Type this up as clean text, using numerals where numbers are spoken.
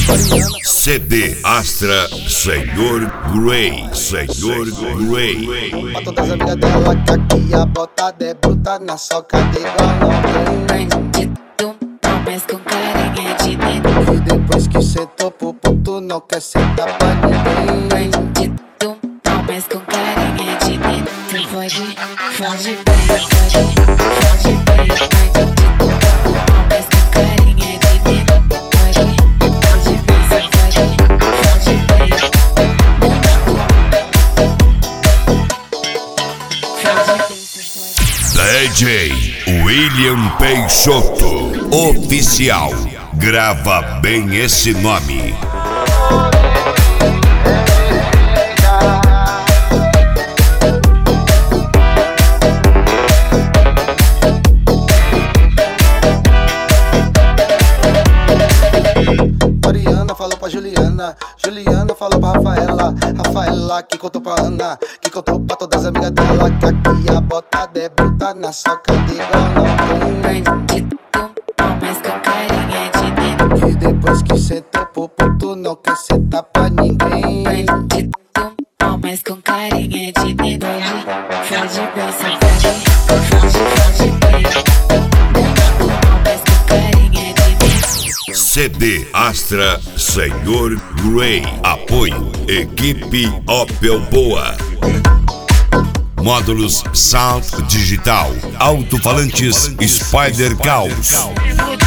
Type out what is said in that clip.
CD Astra, Senhor Grey, Senhor Grey. Pra todas as amigas dela que aqui a botada é bruta na soca de igual Bandido, mas com carinha de dentro. e depois que sentou pro ponto não quer sentar pra ninguém. Bandido, mas com carinha de dentro. Foge bem, foge bem. Bandido, mas com carinha de dentro. Foge bem, foge bem. DJ William Peixoto, oficial. Grava bem esse nome. Mariana falou pra Juliana, Juliana falou pra Rafaela, Rafaela que contou pra Ana, que contou pra todas as amigas dela que aqui a botada é bruta na soca de igual Bandido, mas com carinha de dentro. e depois que sentou pro ponto não quer sentar pra ninguém. Bandido, mas com carinha de dentro. Foge bem, foge bem. Bandido, mas com carinha de dentro. CD Astra, Senhor Grey. Apoio Equipe Opel Boa. Módulos Sound Digital. Alto-falantes Spider Caos.